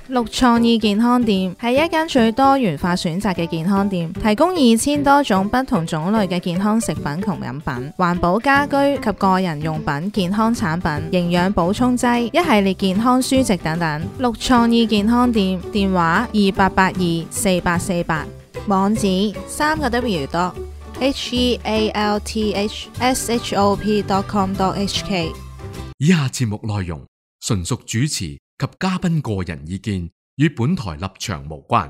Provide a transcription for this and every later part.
綠創意健康店係一間最多元化選擇嘅健康店，提供2000多種不同種類嘅健康食品同飲品、環保家居及個人用品、健康產品、營養補充劑、一系列健康書籍等等。綠創意健康店電話28824848，網址3個W.healthshop.com.hk。 以下節目內容純屬主持及嘉賓個人意見，與本台立場無關。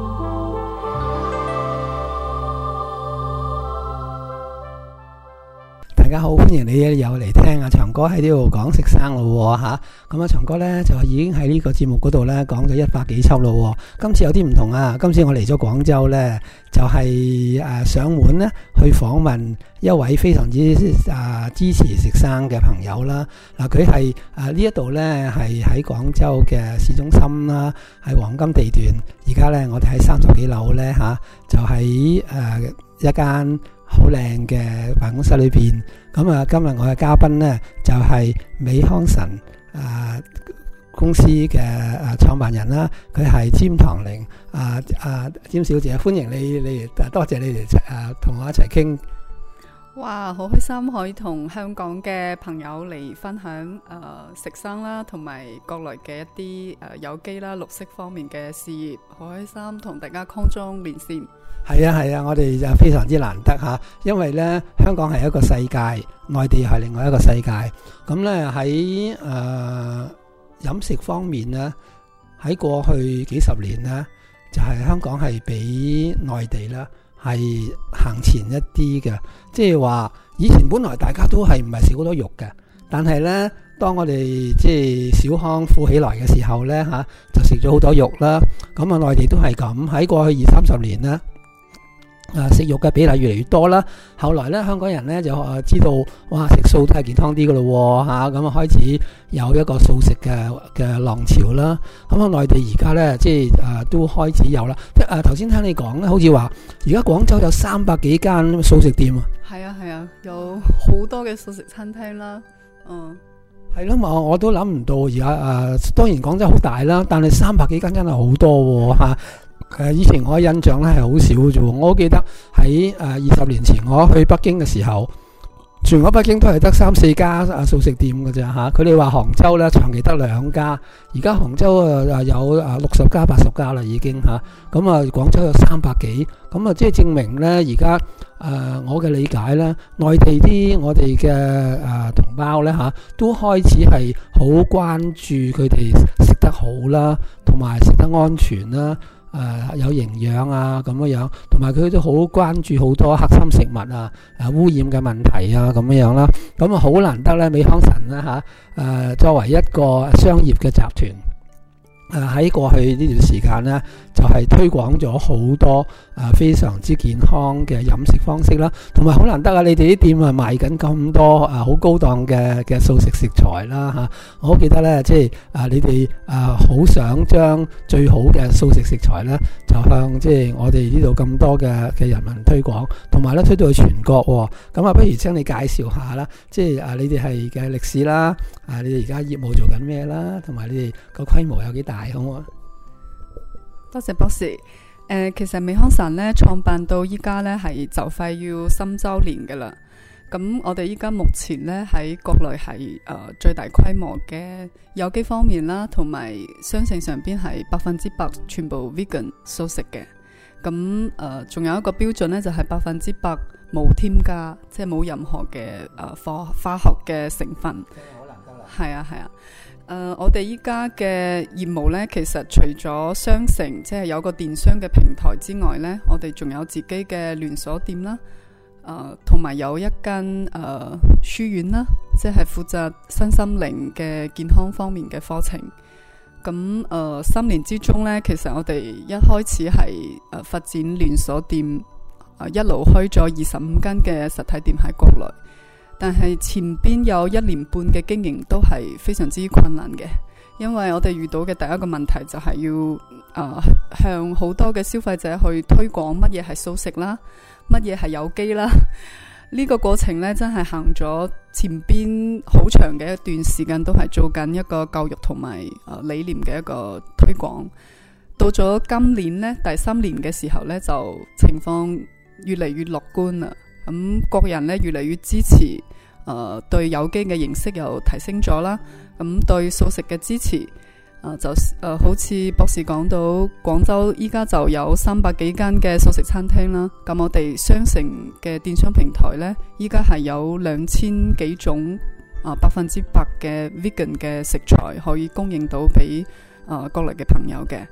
大家好，歡迎你又嚟聽阿長哥喺呢度講食生咯吓。咁啊，長哥呢就已經喺呢個節目嗰度呢講咗100幾輯咯。今次有啲唔同啊，今次我嚟咗廣州呢，就係上門呢去訪問一位非常之支持食生嘅朋友啦。嗱，佢係呢一度呢係喺廣州嘅市中心啦，係黃金地段。而家呢，我哋喺30幾樓呢吓，就喺一間好靚嘅辦公室裏邊。咁啊，今日我嘅嘉賓呢就係美康臣公司嘅創辦人啦，佢係詹唐玲詹小姐，歡迎你嚟，多謝你哋同我一齊傾。 哇，好開心可以同香港嘅朋友嚟分享食生啦，同埋國內嘅一啲有機啦、綠色方面嘅事業，好開心同大家空中連線。 係啊，我哋就非常之難得吓，因為呢香港係一個世界，內地係另外一個世界。咁呢喺飲食方面呢，喺過去幾十年呢，就係香港係比內地呢係行前一啲嘅。即係話以前本來大家都係唔係食好多肉嘅，但係呢當我哋即係小康富起來嘅時候呢吓，就食咗好多肉啦。咁啊，內地都係咁，喺過去20-30年呢，食肉嘅比例越嚟越多啦。後來咧，香港人咧就知道，哇，食素都係健康啲噶咯吓，咁啊開始有一個素食嘅浪潮啦。咁啊，內地而家咧即係都開始有啦。頭先聽你講咧，好似話而家廣州有300幾間素食店啊。 係啊，有好多嘅素食餐廳啦。 係咯，我都諗唔到而家當然廣州好大啦，但係300幾間真係好多吓。以前我嘅印象咧係好少嘅啫。我記得喺20年前我去北京嘅時候，全個北京都係得3-4家素食店嘅啫吓。佢哋話杭州咧長期得2家，而家杭州有60家80家啦已經吓。咁啊，廣州有300幾，咁啊即係證明咧而家我嘅理解咧，內地啲我哋嘅同胞咧吓，都開始係好關注佢哋食得好啦，同埋食得安全啦。有營養咁樣，同埋佢都好關注好多黑心食物污染嘅問題咁樣啦。咁啊好難得咧，美康臣啦作為一個商業嘅集團，喺過去呢段時間呢，就係推廣咗好多非常之健康嘅飲食方式啦，同埋好難得你哋啲店賣緊咁多好高檔嘅素食食材啦吓。我好記得呢，即係你哋好想將最好嘅素食食材呢，就向即係我哋呢度咁多嘅人民推廣，同埋咧推到去全國。咁不如請你介紹下啦，即係你哋係嘅歷史啦，你哋而家業務做緊咩啦，同埋你哋個規模有幾大好唔好？ 多謝博士。其實美康臣咧創辦到依家咧係就快要3周年噶啦。咁我哋依家目前咧喺國內係最大規模嘅有機方面啦，同埋商城上邊係100%全部 vegan 素食嘅。咁仲有一個標準咧就係100%冇添加，即係冇任何嘅化學嘅成分。 好難得啦。 係啊。我哋依家嘅業務呢，其實除咗商城，即係有個電商嘅平台之外呢，我哋仲有自己嘅連鎖店啦，同埋有一間書院啦，即係負責身心靈嘅健康方面嘅課程。咁3年之中呢，其實我哋一開始係發展連鎖店，一路開咗25間嘅實體店喺國內。但係前邊有1年半嘅經營都係非常之困難嘅，因為我哋遇到嘅第一個問題就係要向好多嘅消費者去推廣乜嘢係素食啦，乜嘢係有機啦。呢個過程呢，真係行咗前邊好長嘅一段時間，都係做緊一個教育同埋理念嘅一個推廣。到咗今年呢，第3年嘅時候呢，就情況越嚟越樂觀啦。咁國人呢，越嚟越支持，對有機嘅認識又提升咗啦。咁對素食嘅支持，好似博士講到，廣州依家就有300幾間嘅素食餐廳啦。咁我哋商城嘅電商平台呢，依家係有2000幾種100%嘅 vegan 嘅食材可以供應到俾國內嘅朋友嘅。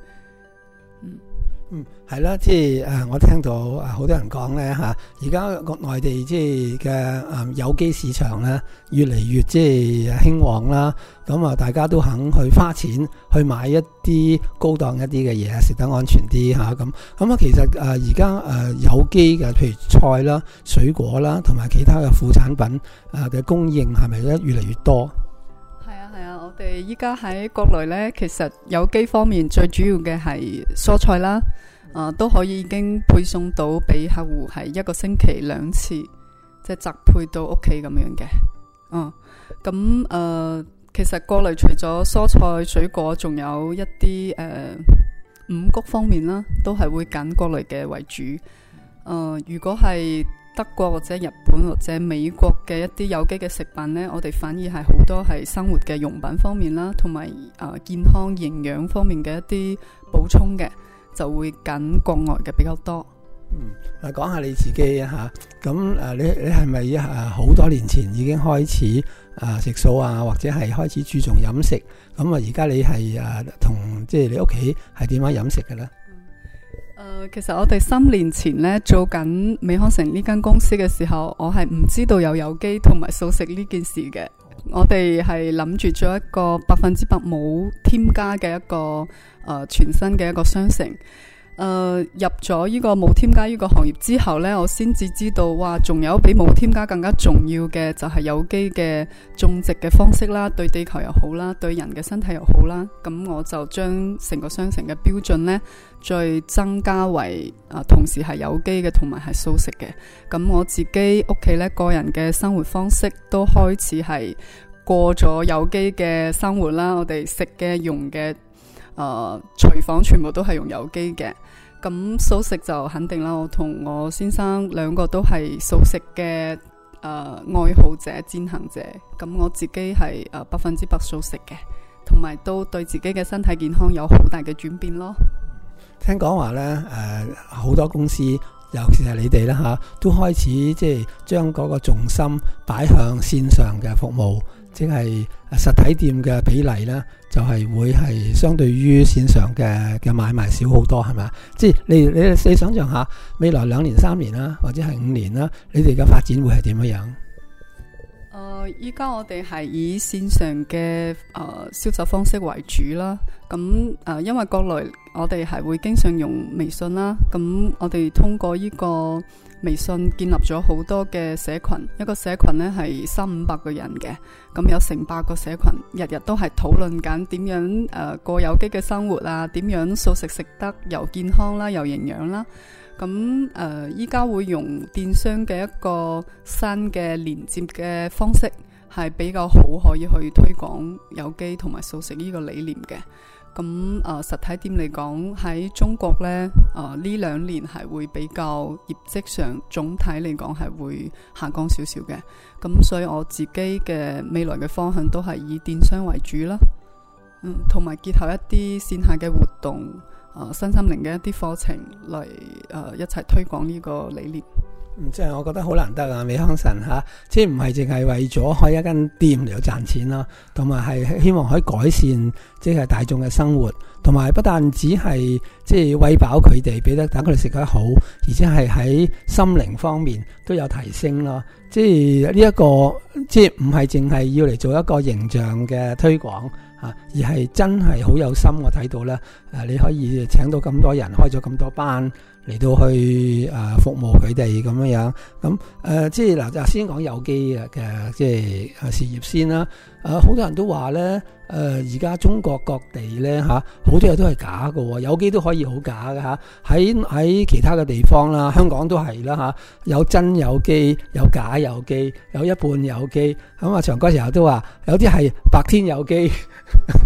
係啦，即係我聽到好多人講咧嚇，而家內地即係嘅有機市場咧越嚟越即係興旺啦。咁大家都肯去花錢去買一啲高檔一啲嘅嘢，食得安全啲嚇咁。其實而家有機嘅，譬如菜啦、水果啦，同埋其他嘅副產品嘅供應係咪咧越嚟越多？ 係啊，我哋依家喺國內呢，其實有機方面最主要嘅係蔬菜啦，都可以已經配送到俾客戶，係1個星期2次，即係宅配到屋企咁樣嘅。其實國內除咗蔬菜水果，仲有一啲五穀方面啦，都係會揀國內嘅為主。如果係德國或者日本或者美國嘅一啲有機嘅食品呢，我哋反而係好多係生活嘅用品方面啦，同埋健康營養方面嘅一啲補充嘅，就會揀國外嘅比較多。 講下你自己啊嚇，咁你係咪好多年前已經開始食素啊，或者係開始注重飲食？咁而家你係同即係你屋企係點樣飲食嘅呢？ 其實我哋3年前呢，做緊美康城呢間公司嘅時候，我係唔知道有機同埋素食呢件事嘅。我哋係諗住做一個100%冇添加嘅一個全新嘅一個商城。入咗呢個冇添加呢個行業之後呢，我先至知道哇，仲有比冇添加更加重要嘅就係有機嘅種植嘅方式啦，對地球又好啦，對人嘅身體又好啦。咁我就將成個商城嘅標準呢，再增加為同時係有機嘅同埋係素食嘅。咁我自己屋企呢，個人嘅生活方式都開始係過咗有機嘅生活啦。我哋食嘅用嘅廚房全部都係用有機嘅。咁素食就肯定啦，我同我先生2個都係素食嘅愛好者、踐行者。咁我自己係100%素食嘅，同埋都對自己嘅身體健康有好大嘅轉變咯。 聽講話呢，好多公司，尤其是係你哋啦嚇，都開始即係將嗰個重心擺向線上嘅服務，即係實體店嘅比例呢，就係會係相對於線上嘅買賣少好多，係咪啊？即係你想象下，未來2年3年啦，或者係5年啦，你哋嘅發展會係點樣？ 依家我哋係以線上嘅銷售方式為主啦。咁因為國內我哋係會經常用微信啦，咁我哋通過呢個微信建立咗好多嘅社群，一個社群呢係300-500個人嘅，咁有成百個社群，日日都係討論緊點樣過有機嘅生活啊，點樣素食食得又健康啦，又營養啦。咁依家會用電商嘅一個新嘅連接嘅方式，係比較好，可以去推廣有機同埋素食呢個理念嘅。咁實體店嚟講，喺中國呢，呢2年係會比較業績上總體嚟講係會下降少少嘅。咁所以我自己嘅未來嘅方向都係以電商為主啦。同埋結合一啲線下嘅活動。身心靈嘅一啲課程嚟一齊推廣呢個理念。 即係我覺得好難得啊！美康城嚇，即係唔係淨係為咗開一間店嚟到賺錢咯，同埋係希望可以改善即係大眾嘅生活，同埋不但只係即係餵飽佢哋，俾得等佢哋食得好，而且係喺心靈方面都有提升咯。即係呢一個即係唔係淨係要嚟做一個形象嘅推廣。而係真係好有心，我睇到咧，你可以請到咁多人，開咗咁多班嚟到去服務佢哋咁樣。咁即係嗱，就先講有機嘅即係事業先啦。好多人都話咧，而家中國各地咧好多嘢都係假嘅，有機都可以好假嘅嚇。喺其他嘅地方啦，香港都係啦嚇，有真有機，有假有機，有一半有機。咁長哥時候都話，有啲係白天有機。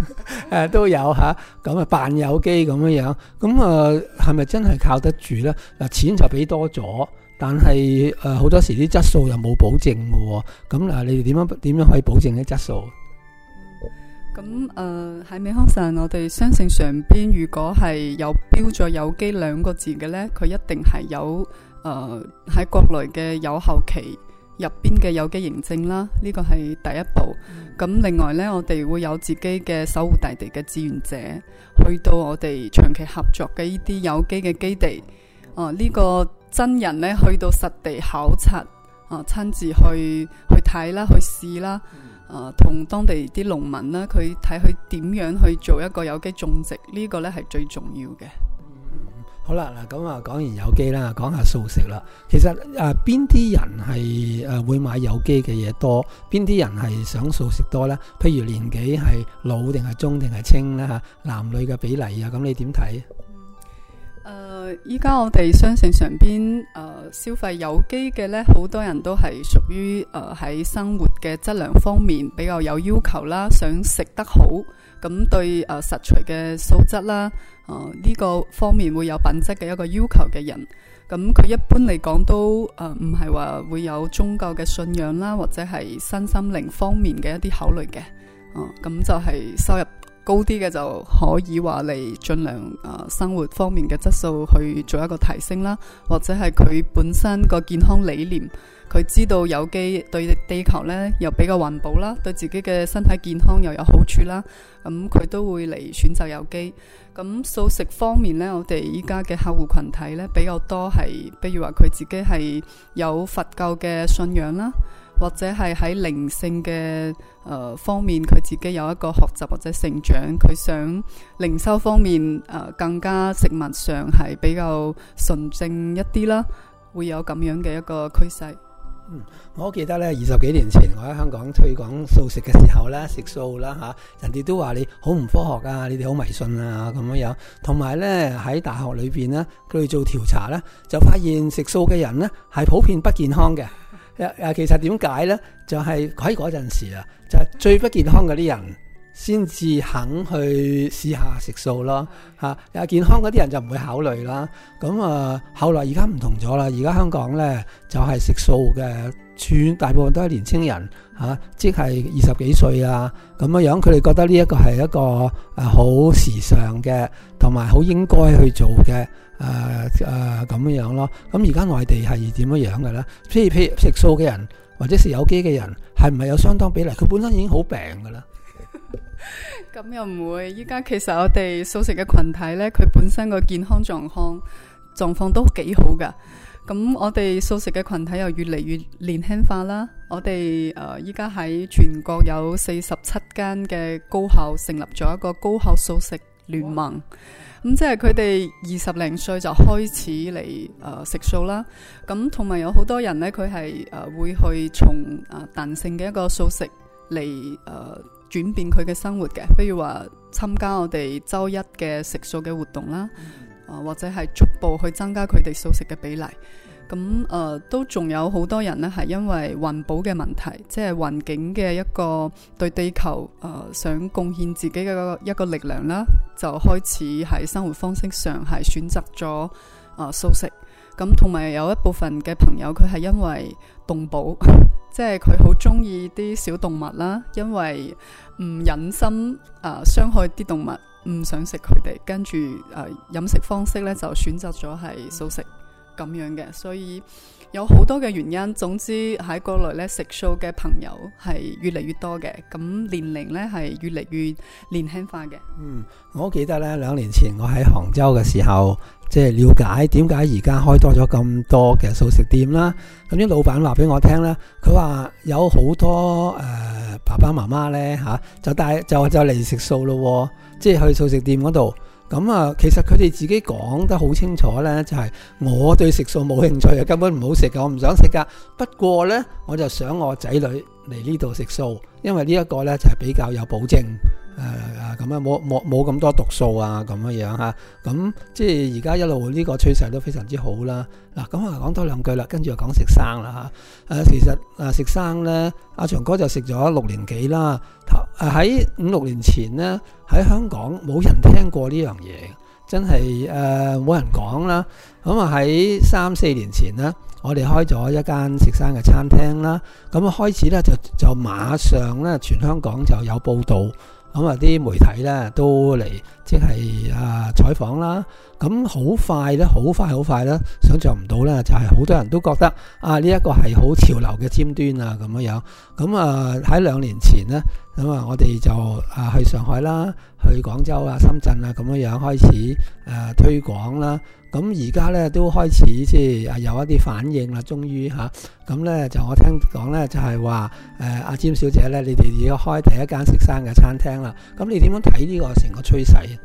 都有嚇，咁啊扮有機咁樣，咁啊係咪真係靠得住咧？嗱，錢就俾多咗，但係好多時啲質素又冇保證嘅喎。咁嗱，你哋點樣可以保證啲質素？ 咁喺美康臣，我哋商城上邊如果係有標咗有機2個字嘅呢，佢一定係有喺國內嘅有效期入邊嘅有機認證啦，呢個係第一步。咁另外呢，我哋會有自己嘅守護大地嘅志願者，去到我哋長期合作嘅呢啲有機嘅基地，呢個真人呢，去到實地考察，親自去睇啦，去試啦，同當地啲農民啦，佢睇佢點樣去做一個有機種植，呢個呢係最重要嘅。 好啦，嗱咁啊，講完有機啦，講下素食啦。其實邊啲人係會買有機嘅嘢多，邊啲人係想素食多呢？譬如年紀係老定係中定係青咧嚇，男女嘅比例啊，咁你點睇？ 依家我哋商城上邊消費有機嘅呢，好多人都係屬於喺生活嘅質量方面比較有要求啦，想食得好，咁對食材嘅素質啦，呢個方面會有品質嘅一個要求嘅人，咁佢一般嚟講都唔係話會有宗教嘅信仰啦，或者係身心靈方面嘅一啲考慮嘅，咁就係收入高啲嘅就可以話嚟盡量生活方面嘅質素去做一個提升啦，或者係佢本身個健康理念，佢知道有機對地球呢又比較環保啦，對自己嘅身體健康又有好處啦，咁佢都會嚟選擇有機。咁素食方面呢，我哋依家嘅客戶群體呢比較多係，比如話佢自己係有佛教嘅信仰啦，或者係喺靈性嘅方面，佢自己有一個學習或者成長，佢想靈修方面更加食物上係比較純正一啲啦，會有咁樣嘅一個趨勢。 我記得咧20幾年前我喺香港推廣素食嘅時候咧，食素啦嚇，人哋都話你好唔科學啊，你哋好迷信啊咁樣。同埋咧喺大學裏邊咧，佢哋做調查咧，就發現食素嘅人咧係普遍不健康嘅。其實點解咧？就係喺嗰陣時啊，就係最不健康嗰啲人先至肯去試下食素咯嚇。健康嗰啲人就唔會考慮啦。咁後來而家唔同咗啦，而家香港咧就係食素嘅，大部分都係年青人嚇，即係20幾歲啊咁樣。佢哋覺得呢一個係一個好時尚嘅，同埋好應該去做嘅咁樣咯。咁而家內地係點樣嘅咧？譬如食素嘅人或者食有機嘅人，係唔係有相當比例？佢本身已經好病㗎啦。 咁又唔會，依家其實我哋素食嘅群體呢，佢本身個健康狀況都幾好噶。咁我哋素食嘅群體又越嚟越年輕化啦。我哋依家喺全國有47間嘅高校成立咗一個高校素食聯盟。咁即係佢哋20零歲就開始嚟食素啦。咁同埋有好多人呢，佢係會去從彈性嘅一個素食嚟轉變佢嘅生活嘅，比如話參加我哋周一嘅食素嘅活動啦，或者係逐步去增加佢哋素食嘅比例。咁都仲有好多人呢，係因為環保嘅問題，即係環境嘅一個對地球想貢獻自己嘅一個力量啦，就開始喺生活方式上係選擇咗素食。咁同埋有一部分嘅朋友，佢係因為動保。即係佢好中意啲小動物啦，因為唔忍心傷害啲動物，唔想食佢哋，跟住飲食方式呢就選擇咗係素食咁樣嘅，所以有好多嘅原因。總之喺國內呢，食素嘅朋友係越嚟越多嘅，咁年齡呢係越嚟越年輕化嘅。 我記得呢2年前我喺杭州嘅時候，即係了解點解而家開多咗咁多嘅素食店啦。咁啲老闆話俾我聽咧，佢話有好多爸爸媽媽咧就嚟食素咯，即係去素食店嗰度。咁其實佢哋自己講得好清楚咧，就係我對食素冇興趣嘅，根本唔好食嘅，我唔想食噶。不過咧，我就想我仔女嚟呢度食素，因為呢一個咧就係比較有保證咁咁啊冇咁多毒素啊咁樣嚇。咁即係而家一路呢個趨勢都非常之好啦。嗱，咁啊講多兩句啦，跟住就講食生啦嚇。其實食生咧，阿長哥就食咗6年幾啦。喺5-6年前呢，喺香港冇人聽過呢樣嘢，真係冇人講啦。咁啊喺3-4年前呢，我哋開咗一間食生嘅餐廳啦。咁啊開始咧就馬上咧全香港就有報導，咁啊啲媒體咧都嚟即係採訪啦。咁好快咧，想像唔到咧，就係好多人都覺得呢一個係好潮流嘅尖端啊咁樣。咁喺2年前呢，咁我哋就去上海啦，去廣州啊、深圳啊咁樣開始推廣啦。咁而家咧都開始即係有一啲反應啦，終於嚇。咁咧就我聽講咧就係話阿詹小姐咧，你哋要開第一間食生嘅餐廳啦。咁你點樣睇呢個成個趨勢？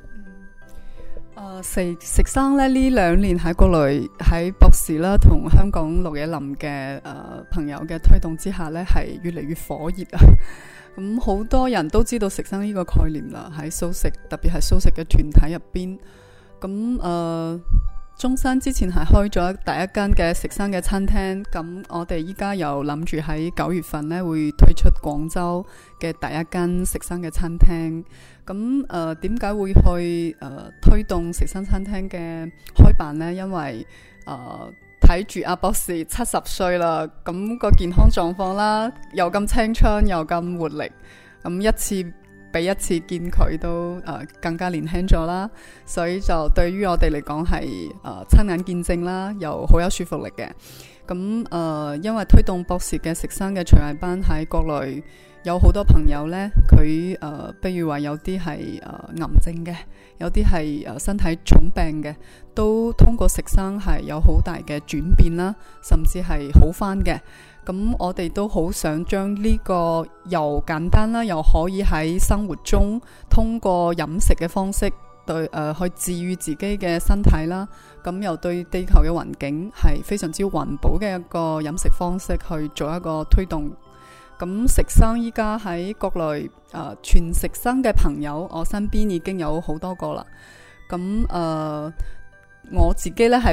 食生咧呢2年喺國內喺博士啦同香港綠野林嘅朋友嘅推動之下咧，係越嚟越火熱啊！咁好多人都知道食生呢個概念啦，喺素食特別係素食嘅團體入邊。咁中山之前係開咗第一間嘅食生嘅餐廳，咁我哋依家又諗住喺9月份咧會推出廣州嘅第一間食生嘅餐廳。咁點解會去推動食生餐廳嘅開辦呢？因為睇住阿博士70歲啦，咁個健康狀況啦，又咁青春又咁活力，咁一次比一次見佢都更加年輕咗啦，所以就對於我哋嚟講係親眼見證啦，又好有說服力嘅。咁因為推動博士嘅食生嘅廚藝班喺國內有好多朋友呢，佢比如話有啲係癌症嘅，有啲係身體重病嘅，都通過食生係有好大嘅轉變啦，甚至係好返嘅。咁我哋都好想將呢個又簡單啦，又可以喺生活中通過飲食嘅方式對去治癒自己嘅身體啦，咁又對地球嘅環境係非常之環保嘅一個飲食方式去做一個推動。咁食生依家喺國內全食生嘅朋友，我身邊已經有好多個啦。咁我自己呢係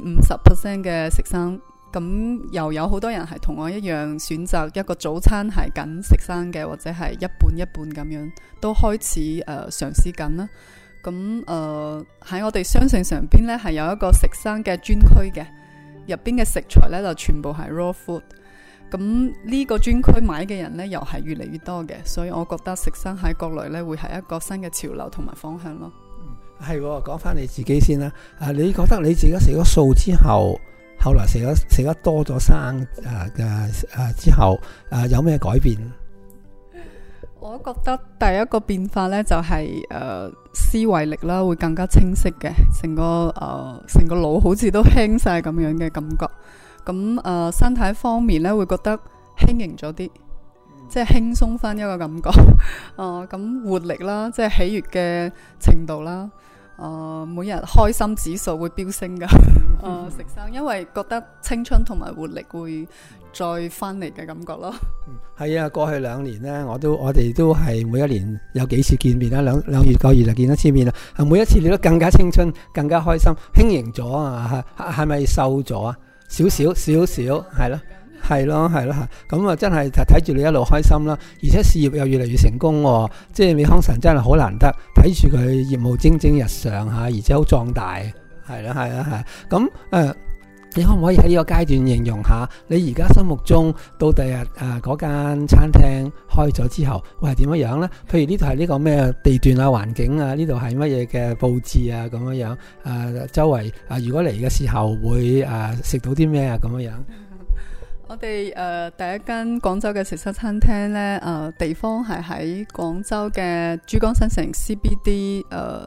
50% 嘅食生。咁又有好多人係同我一樣選擇一個早餐係緊食生嘅，或者係一半一半咁樣，都開始嘗試緊啦。咁喺我哋商城上邊呢，係有一個食生嘅專區嘅，入邊嘅食材呢就全部係 raw food。咁呢個專區買嘅人呢又係越嚟越多嘅，所以我覺得食生喺國內呢會係一個新嘅潮流同埋方向咯。 係，講翻你自己先啦。你覺得你自己食咗素之後來食得多咗生之後有咩改變？ 我覺得第一個變化呢就係思維力啦，會更加清晰嘅，成個腦好似都輕晒咁樣嘅感覺。咁身體方面呢會覺得輕盈咗啲，即係輕鬆翻一個感覺。咁活力啦，即係喜悅嘅程度啦。每日開心指數會飆升噶。食生因為覺得青春同埋活力會再翻嚟嘅感覺咯。 係啊，過去2年呢，我哋都係每一年有幾次見面啦，兩月個月就見一次面啦。每一次你都更加青春，更加開心，輕盈咗啊！係咪瘦咗啊？少少係咯。係咯，咁啊真係睇住你一路開心啦，而且事業又越嚟越成功喎，即係美康臣真係好難得，睇住佢業務蒸蒸日上嚇，而且好壯大，係啦，咁你可唔可以喺呢個階段形容下你而家心目中到第日嗰間餐廳開咗之後會係點樣呢？譬如呢度係呢個咩地段啊、環境啊，呢度係乜嘢嘅佈置啊咁樣周圍如果嚟嘅時候會食到啲咩啊咁樣？ 我哋第一間廣州嘅食生餐廳呢，地方係喺廣州嘅珠江新城 CBD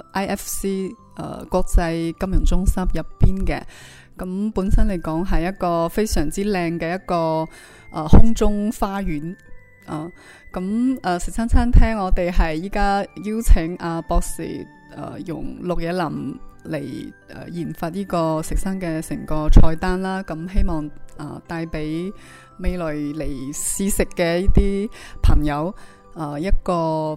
IFC 國際金融中心入邊嘅。咁本身嚟講係一個非常之靚嘅一個空中花園。咁食生餐廳我哋係依家邀請阿博士用綠野林嚟研發呢個食生嘅成個菜單啦。咁希望帶俾未來嚟試食嘅呢啲朋友一個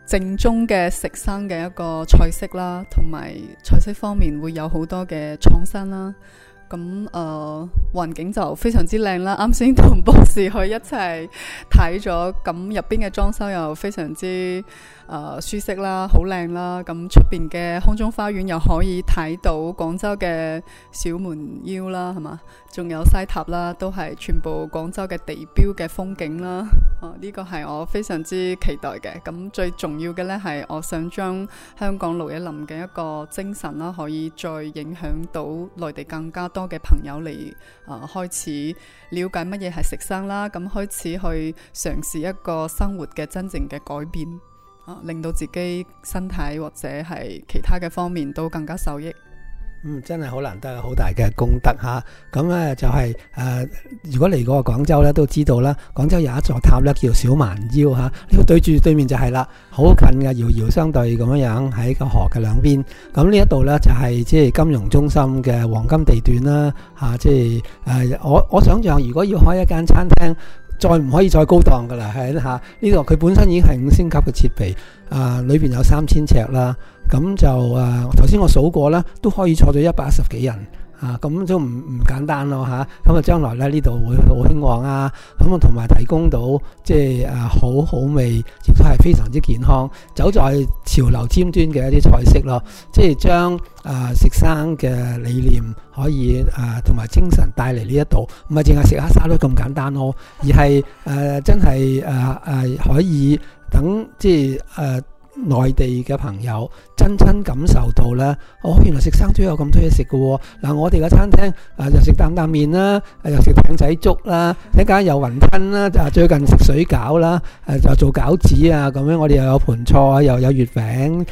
正宗嘅食生嘅一個菜式啦，同埋菜式方面會有好多嘅創新啦。咁環境就非常之靚啦，啱先同博士去一齊睇咗，咁入邊嘅裝修又非常之舒適啦，好靚啦。咁出邊嘅空中花園又可以睇到廣州嘅小門腰啦，係嘛？仲有西塔啦，都係全部廣州嘅地標嘅風景啦。呢個係我非常之期待嘅。咁最重要嘅呢係，我想將香港綠野林嘅一個精神啦，可以再影響到內地更加多嘅朋友嚟開始了解乜嘢係食生啦。咁開始去嘗試一個生活嘅真正嘅改變，令到自己身體或者係其他嘅方面都更加受益。 真係好難得，好大嘅功德嚇。咁咧就係如果嚟過廣州咧，都知道啦。廣州有一座塔咧，叫小蠻腰嚇。呢個對住對面就係啦，好近嘅，遙遙相對咁樣喺個河嘅兩邊。咁呢一度咧就係即係金融中心嘅黃金地段啦嚇。即係我想象如果要開一間餐廳，再唔可以再高檔噶啦，係嚇。呢度佢本身已經係5星級嘅設備，裏邊有3000尺啦。咁就頭先我數過啦，都可以坐到110幾人咁都唔簡單咯嚇。咁將來咧呢度會好興旺啊。咁同埋提供到即係好味，亦都係非常之健康，走在潮流尖端嘅一啲菜式咯。即係將食生嘅理念可以同埋精神帶嚟呢一度，唔係淨係食下沙律咁簡單咯，而係真係可以等即係內地嘅朋友真感受到咧，原來食生都有咁多嘢食嘅喎。嗱，我哋嘅餐廳又食擔麵啦，又食艇仔粥啦，一間有雲吞啦，最近食水餃啦，就做餃子啊咁樣。我哋又有盤菜，又有月餅，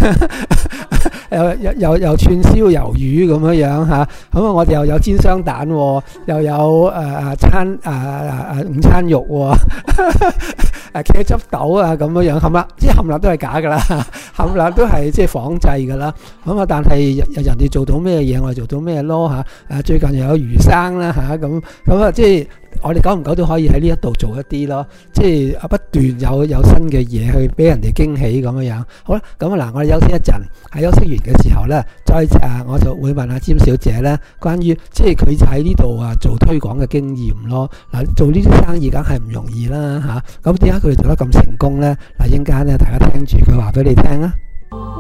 又串燒魷魚咁樣嚇。咁我哋又有煎雙蛋，又有午餐肉喎。茄汁豆啊咁樣冚啦，即係冚唪唥都係假噶啦，冚唪唥都係即係仿製噶啦。咁但係人哋做到咩嘢，我哋做到咩咯嚇。最近又有魚生啦嚇，咁即係我哋久唔久都可以喺呢一度做一啲咯，即係不斷有新嘅嘢去俾人哋驚喜咁樣。好啦，咁嗱，我哋休息一陣，喺休息完嘅時候咧，我就會問阿詹小姐咧，關於即係佢喺呢度做推廣嘅經驗咯。嗱，做呢啲生意梗係唔容易啦嚇。咁點解佢哋做得咁成功咧？嗱，陣間咧大家聽住佢話俾你聽啊。